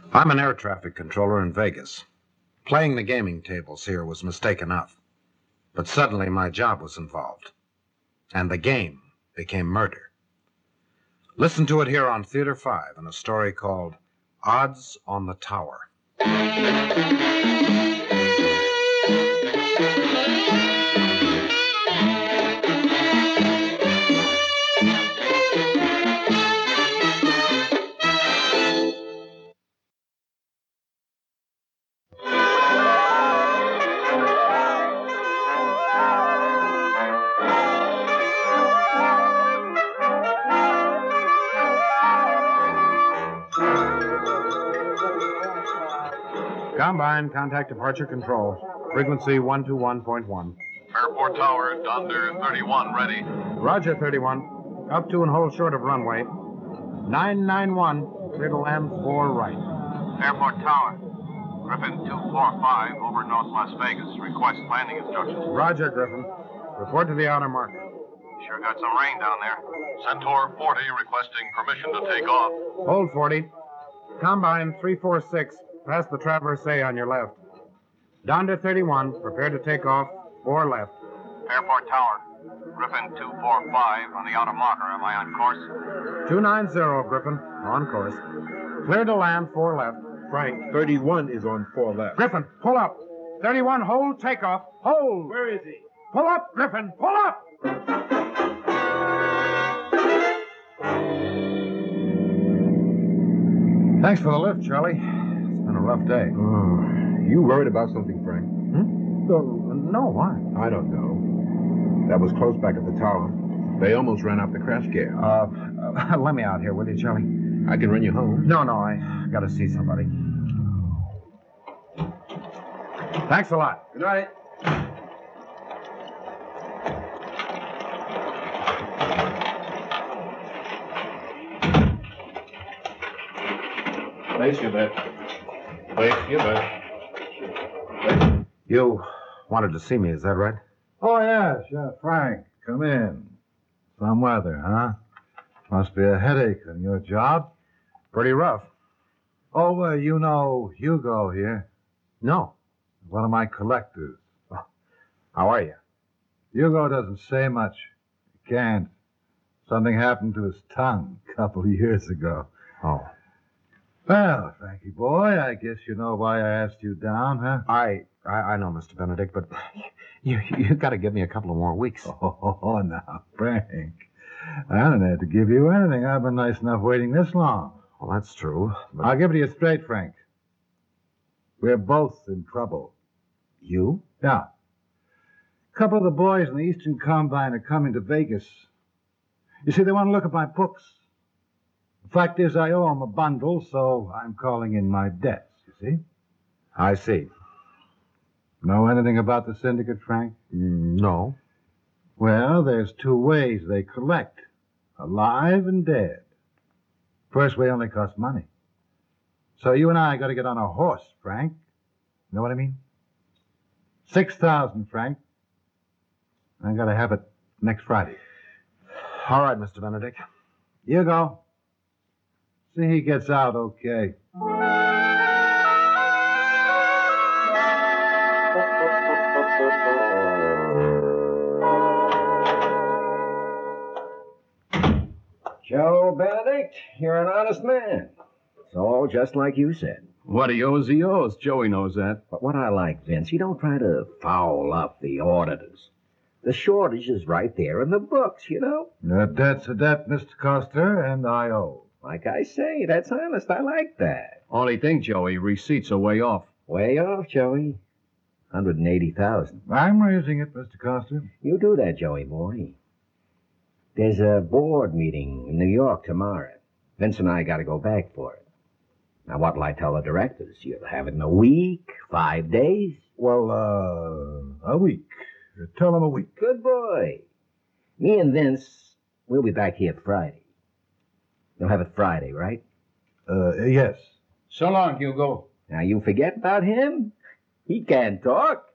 I'm an air traffic controller in Vegas. Playing the gaming tables here was mistake enough. But suddenly my job was involved. And the game became murder. Listen to it here on Theater 5 in a story called Odds on the Tower. Combine, contact departure control. Frequency 121.1. Airport Tower, Donder 31, ready. Roger, 31. Up to and hold short of runway. 991, clear to land 4 right. Airport Tower, Griffin 245 over North Las Vegas. Request landing instructions. Roger, Griffin. Report to the outer marker. Sure got some rain down there. Centaur 40 requesting permission to take off. Hold 40. Combine 346. Pass the Traverse A on your left. Donder 31, prepare to take off, 4 left. Airport Tower, Griffin 245 on the outer marker. Am I on course? 290, Griffin. On course. Clear to land, 4 left. Frank, 31 is on 4 left. Griffin, pull up. 31, hold, takeoff. Hold. Where is he? Pull up, Griffin, pull up! Thanks for the lift, Charlie. It's been a rough day. You worried about something, Frank? No, why? I don't know. That was close back at the tower. They almost ran out the crash gear. Let me out here, will you, Charlie? I can run you home. No, I gotta see somebody. Thanks a lot. Good night. Place your bet. Place your bet. You wanted to see me, is that right? Oh, yes, Frank, come in. Some weather, huh? Must be a headache on your job. Pretty rough. Oh, you know Hugo here. No. One of my collectors. How are you? Hugo doesn't say much. He can't. Something happened to his tongue a couple of years ago. Oh. Well, Frankie boy, I guess you know why I asked you down, huh? I know, Mr. Benedict, but you got to give me a couple of more weeks. Oh, now, Frank. I don't have to give you anything. I've been nice enough waiting this long. Well, that's true. But I'll give it to you straight, Frank. We're both in trouble. you? Yeah. A couple of the boys in the Eastern Combine are coming to Vegas. You see, they want to look at my books. The fact is, I owe them a bundle, so I'm calling in my debts, you see? I see. Know anything about the syndicate, Frank? No. Well, there's 2 ways they collect. Alive and dead. First way only costs money. So you and I got to get on a horse, Frank. Know what I mean? 6,000, Frank. I got to have it next Friday. All right, Mr. Benedict. You go. See he gets out okay. Joe Benedict, you're an honest man. It's all just like you said. What he owes, he owes. Joey knows that. But what I like, Vince, you don't try to foul up the auditors. The shortage is right there in the books, you know? A debt's a debt, Mr. Coster, and I owe. Like I say, that's honest. I like that. Only thing, Joey, receipts are way off. Way off, Joey. 180,000. I'm raising it, Mr. Coster. You do that, Joey boy. There's a board meeting in New York tomorrow. Vince and I got to go back for it. Now, what'll I tell the directors? You'll have it in a week, 5 days? Well, a week. Tell them a week. Good boy. Me and Vince, we'll be back here Friday. You'll have it Friday, right? Yes. So long, Hugo. Now, you forget about him? He can't talk.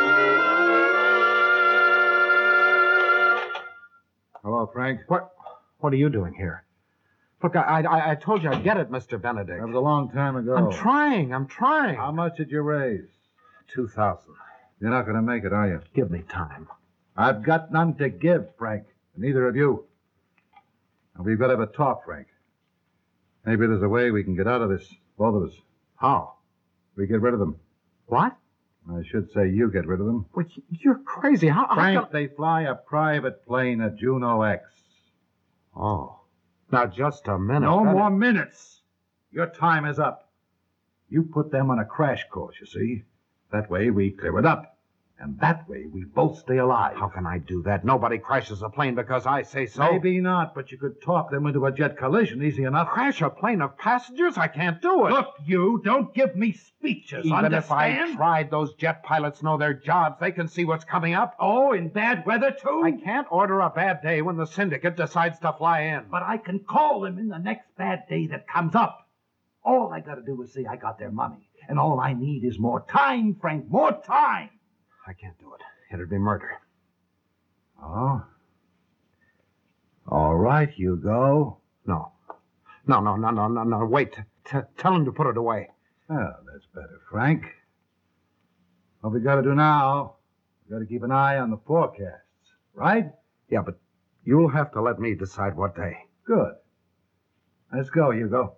Hello, Frank. What? What are you doing here? Look, I told you I'd get it, Mr. Benedict. That was a long time ago. I'm trying. How much did you raise? 2,000. You're not going to make it, are you? Give me time. I've got none to give, Frank. Neither of you. And we've got to have a talk, Frank. Maybe there's a way we can get out of this, both of us. How? We get rid of them. What? I should say you get rid of them. Well, you're crazy. How Frank, they fly a private plane at Juno X. Oh. Now, just a minute. No more minutes. Your time is up. You put them on a crash course, you see. That way we clear it up. And that way we both stay alive. How can I do that? Nobody crashes a plane because I say so. Maybe not, but you could talk them into a jet collision easy enough. Crash a plane of passengers? I can't do it. Look, you, don't give me speeches, Even if I understand? tried, those jet pilots know their jobs. They can see what's coming up. Oh, in bad weather, too? I can't order a bad day when the syndicate decides to fly in. But I can call them in the next bad day that comes up. All I got to do is say I got their money. And all I need is more time, Frank, more time. I can't do it. It'd be murder. Oh? All right, Hugo. No. No. Wait. Tell him to put it away. Well, that's better, Frank. What we got to do now, we got to keep an eye on the forecasts, right? Yeah, but you'll have to let me decide what day. Good. Let's go, Hugo.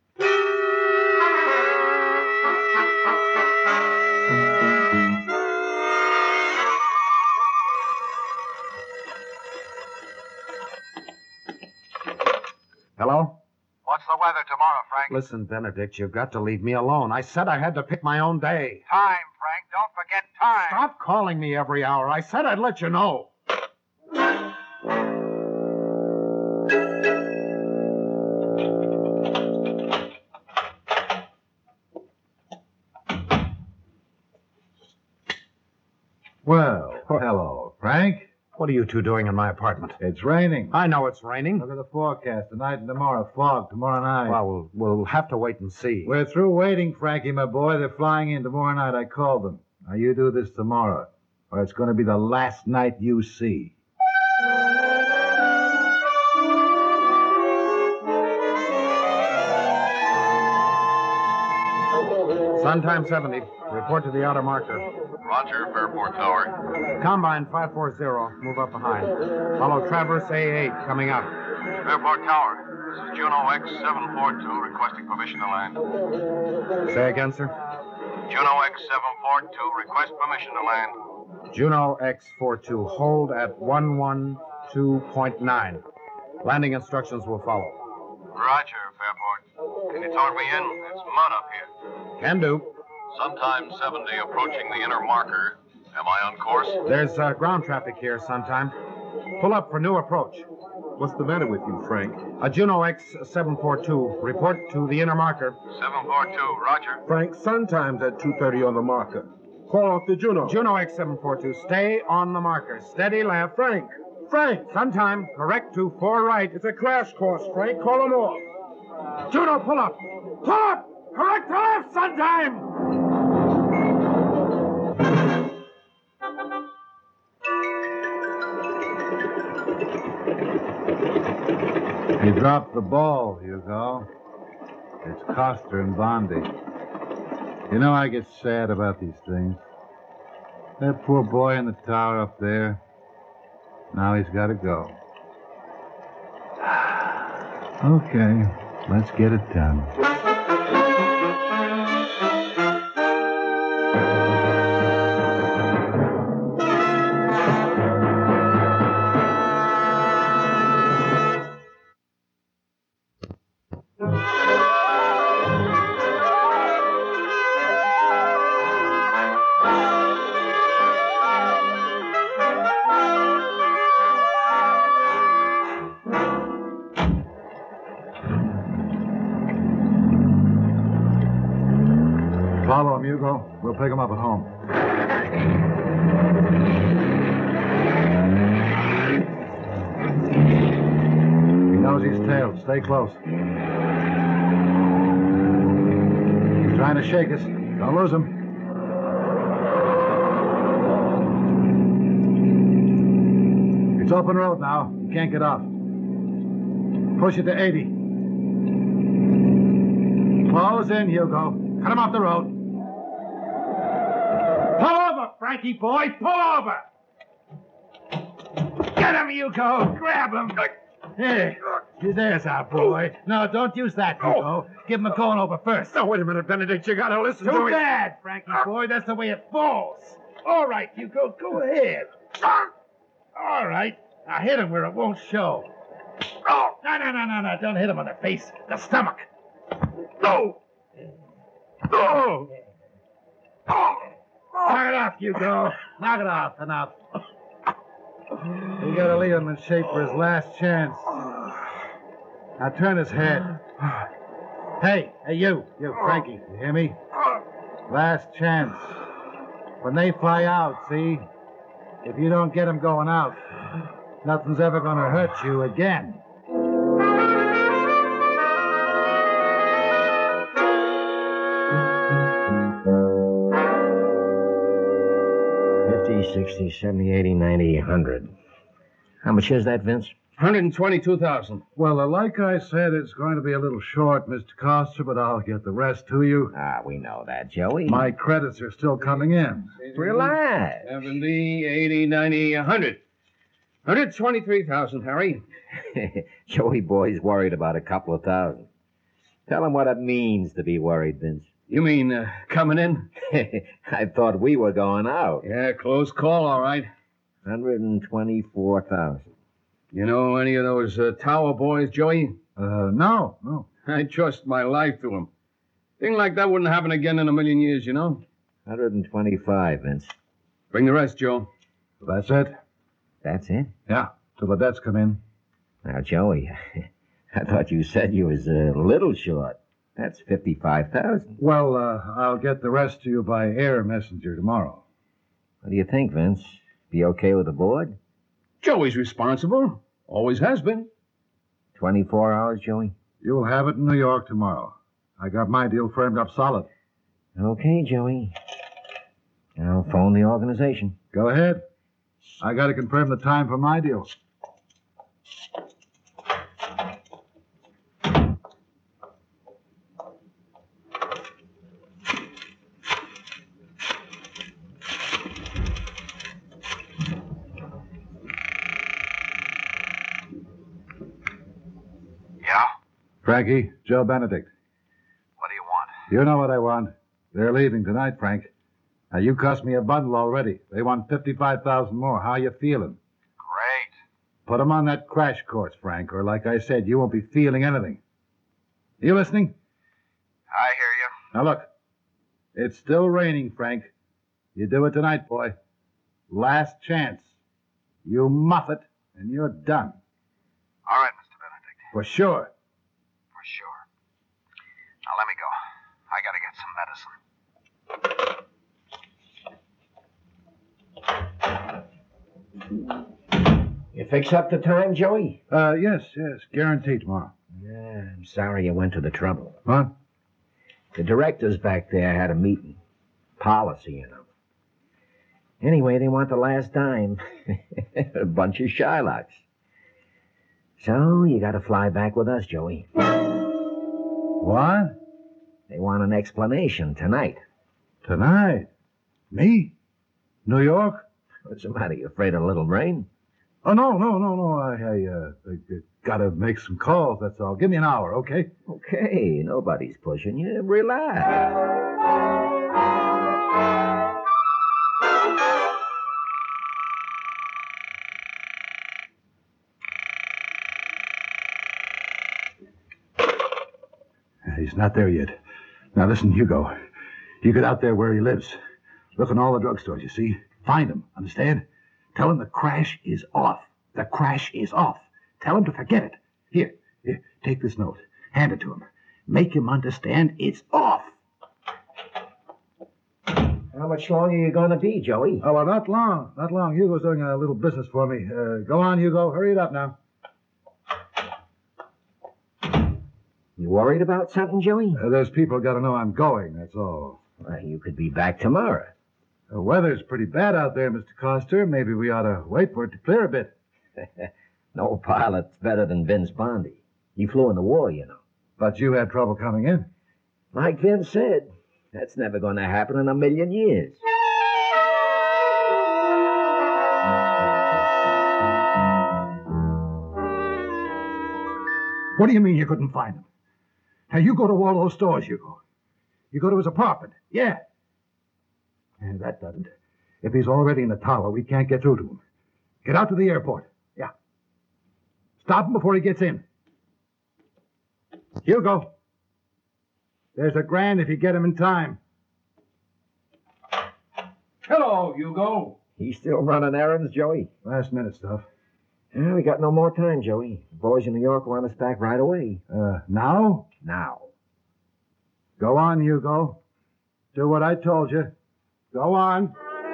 Hello? What's the weather tomorrow, Frank? Listen, Benedict, you've got to leave me alone. I said I had to pick my own day. Time, Frank. Don't forget time. Stop calling me every hour. I said I'd let you know. Well, hello, Frank. What are you two doing in my apartment? It's raining. I know it's raining. Look at the forecast. Tonight and tomorrow. Fog tomorrow night. Well, we'll have to wait and see. We're through waiting, Frankie, my boy. They're flying in tomorrow night. I called them. Now, you do this tomorrow, or it's going to be the last night you see. Sun time 70. Report to the outer marker. Roger, Fairport Tower. Combine 540. Move up behind. Follow Traverse A8 coming up. Fairport Tower. This is Juno X742 requesting permission to land. Say again, sir. Juno X742 request permission to land. Juno X42. Hold at 112.9. Landing instructions will follow. Roger, Fairport. Can you talk me in? It's mud up here. Can do. Sometime 70 approaching the inner marker. Am I on course? There's ground traffic here sometime. Pull up for new approach. What's the matter with you, Frank? A Juno X742. Report to the inner marker. 742, Roger. Frank, sun time's at 2:30 on the marker. Call off the Juno. Juno X742. Stay on the marker. Steady left. Frank! Sometime. Correct to 4 right. It's a crash course, Frank. Call him off. Juno, pull up. Pull up! Correct to left, sometime! You dropped the ball, Hugo. It's Coster and Bondi. You know, I get sad about these things. That poor boy in the tower up there. Now he's got to go. Okay, let's get it done. Follow him, Hugo. We'll pick him up at home. He knows he's tailed. Stay close. He's trying to shake us. Don't lose him. It's open road now. You can't get off. Push it to 80. Close in, Hugo. Cut him off the road. Pull over, Frankie boy. Pull over. Get him, Hugo. Grab him. Hey, there's our boy. No, don't use that, Hugo. Give him a going over first. No, wait a minute, Benedict. You gotta listen to Too me. bad, Frankie boy. That's the way it falls. All right, Hugo, go ahead. All right. Now hit him where it won't show. No. No. Don't hit him on the face. The stomach. No. No. Knock it off, Hugo. Knock it off. Enough. We gotta leave him in shape for his last chance. Now turn his head. Hey, you, Frankie, you hear me? Last chance. When they fly out, see? If you don't get him going out, nothing's ever gonna hurt you again. $50, $60, $70, $80, $90, $100. How much is that, Vince? $122,000. Well, like I said, it's going to be a little short, Mr. Coster, but I'll get the rest to you. We know that, Joey. My credits are still coming in. Relax. 70, 80, 90, 100. $123,000, Harry. Joey boy's worried about a couple of thousand. Tell him what it means to be worried, Vince. You mean coming in? I thought we were going out. Yeah, close call, all right. 124,000. You know any of those Tower boys, Joey? No. I trust my life to them. Thing like that wouldn't happen again in a million years, you know? 125, Vince. Bring the rest, Joe. That's it? That's it? Yeah, till the debts come in. Now, Joey, I thought you said you was a little short. That's 55,000. Well, I'll get the rest to you by air messenger tomorrow. What do you think, Vince? Be okay with the board? Joey's responsible. Always has been. 24 hours, Joey? You'll have it in New York tomorrow. I got my deal framed up solid. Okay, Joey. I'll phone the organization. Go ahead. I got to confirm the time for my deal. Yeah? Frankie, Joe Benedict. What do you want? You know what I want. They're leaving tonight, Frank. Now, you cost me a bundle already. They want 55,000 more. How you feeling? Great. Put them on that crash course, Frank, or like I said, you won't be feeling anything. You listening? I hear you. Now, look. It's still raining, Frank. You do it tonight, boy. Last chance. You muff it, and you're done. All right, Mr. Benedict. For sure. For sure. Now, let me go. I gotta get some medicine. You fix up the time, Joey? Yes. Guaranteed tomorrow. Yeah, I'm sorry you went to the trouble. What? The directors back there had a meeting. Policy, you know. Anyway, they want the last dime. A bunch of Shylocks. So, you gotta fly back with us, Joey. What? They want an explanation tonight. Tonight? Me? New York? What's the matter? You afraid of a little rain? Oh, no. I gotta make some calls, that's all. Give me an hour, okay? Okay, nobody's pushing you. Relax. He's not there yet. Now, listen, Hugo. You get out there where he lives. Look in all the drugstores, you see? Find him, understand? Tell him the crash is off. The crash is off. Tell him to forget it. Here, take this note. Hand it to him. Make him understand it's off. How much longer are you going to be, Joey? Oh, well, not long. Not long. Hugo's doing a little business for me. Go on, Hugo. Hurry it up now. You worried about something, Joey? There's people got to know I'm going, that's all. Well, you could be back tomorrow. The weather's pretty bad out there, Mr. Coster. Maybe we ought to wait for it to clear a bit. No pilot's better than Vince Bondi. He flew in the war, you know. But you had trouble coming in. Like Vince said, that's never going to happen in a million years. What do you mean you couldn't find him? Now, you go to all those stores, you go. You go to his apartment. Yeah. And that doesn't. If he's already in the tower, we can't get through to him. Get out to the airport. Yeah. Stop him before he gets in. Hugo. There's $1,000 if you get him in time. Hello, Hugo. He's still running errands, Joey? Last minute stuff. Yeah, we got no more time, Joey. The boys in New York want us back right away. Now? Now. Go on, Hugo. Do what I told you. Go on.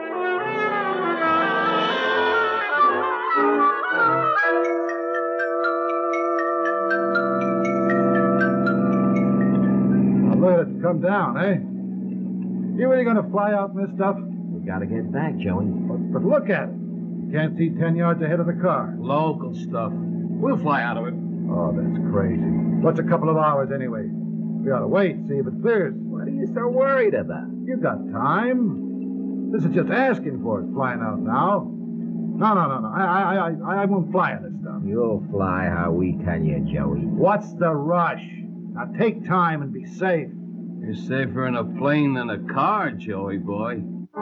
Now let it come down, eh? You really gonna fly out in this stuff? We gotta get back, Joey. But look at it. You can't see 10 yards ahead of the car. Local stuff. We'll fly out of it. Oh, that's crazy. What's a couple of hours anyway? We ought to wait, see if it clears. What are you so worried about? You got time. This is just asking for it, flying out now. No. I won't fly in this stuff. You'll fly how we tell you, Joey. What's the rush? Now take time and be safe. You're safer in a plane than a car, Joey boy.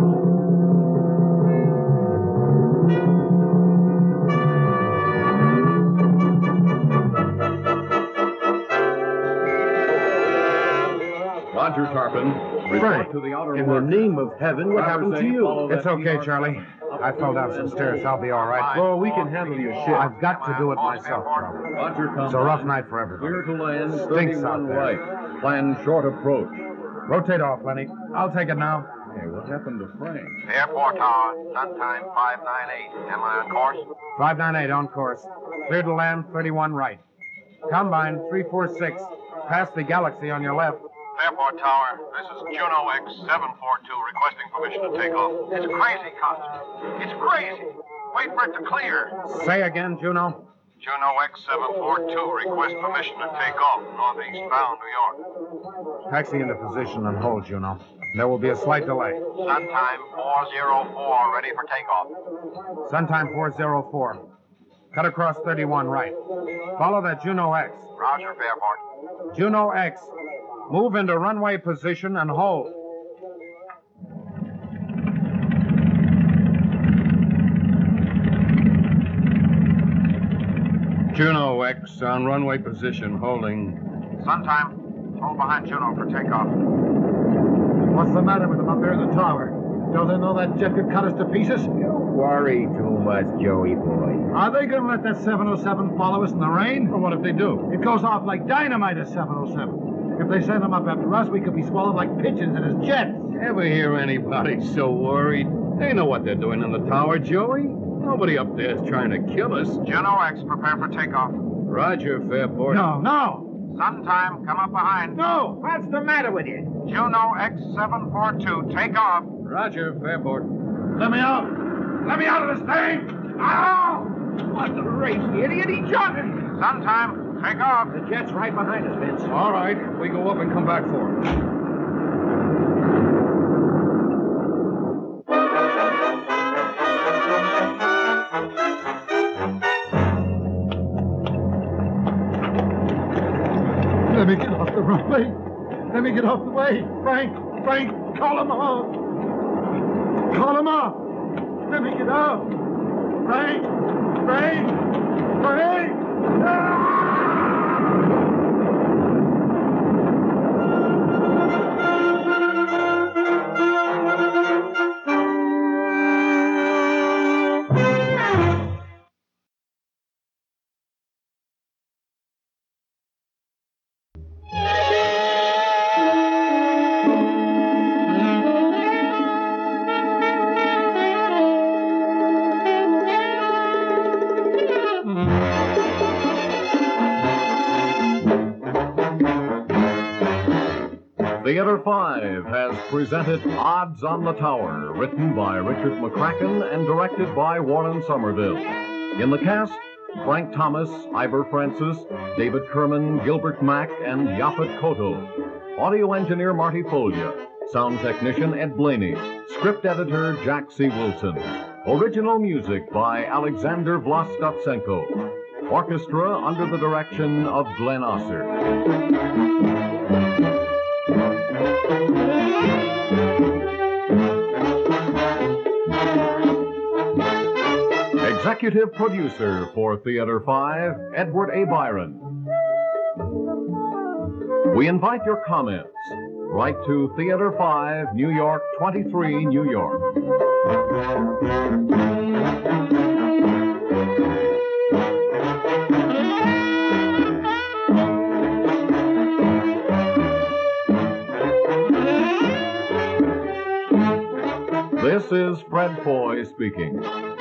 Roger Tarpon, report Frank, to the outer in the work. name of heaven, what happened to you? It's okay, Charlie. I fell down some stairs. I'll be all right. Oh, we can handle your shit. I've got to do it myself, Charlie. Roger, come. It's a rough night for everybody. Clear to land, Stinks 31 out there. right. Plan short approach. Rotate off, Lenny. I'll take it now. Hey, what happened to Frank? Airport tower, sun time 598. Am I on course? 598 on course. Clear to land, 31 right. Combine 346. Past the Galaxy on your left. Airport tower, this is Juno X742 requesting permission to take off. It's crazy, Constable. It's crazy. Wait for it to clear. Say again, Juno. Juno X742 requests permission to take off, northeast bound New York. Taxi into position and hold, Juno. There will be a slight delay. Sun time 404, ready for takeoff. Sun time 404. Cut across 31 right. Follow that Juno X. Roger, Fairport. Juno X. Move into runway position and hold. Juno X on runway position, holding. Sun time. Hold behind Juno for takeoff. What's the matter with them up there in the tower? Don't they know that jet could cut us to pieces? Don't worry too much, Joey boy. Are they going to let that 707 follow us in the rain? Well, what if they do? It goes off like dynamite at 707. If they send him up after us, we could be swallowed like pigeons in his jet. Ever hear anybody so worried? They know what they're doing in the tower, Joey. Nobody up there is trying to kill us. Juno X, prepare for takeoff. Roger, Fairport. No. Sun time, come up behind. No. What's the matter with you? Juno X742, take off. Roger, Fairport. Let me out. Let me out of this thing. Ow! What the race, you idiot? He jumped. Sun time, take off. The jet's right behind us, Vince. All right, we go up and come back for it. Let me get off the runway. Let me get off the way. Frank, call him off. Call him off. Let me get out. Frank. Ah! Theater 5 has presented Odds on the Tower, written by Richard McCracken and directed by Warren Somerville. In the cast, Frank Thomas, Ivor Francis, David Kerman, Gilbert Mack, and Yaphet Kotto. Audio engineer Marty Folia. Sound technician Ed Blaney. Script editor Jack C. Wilson. Original music by Alexander Vlastotsenko. Orchestra under the direction of Glenn Osser. Executive producer for Theater 5, Edward A. Byron. We invite your comments. Write to Theater 5, New York 23, New York. This is Fred Foy speaking.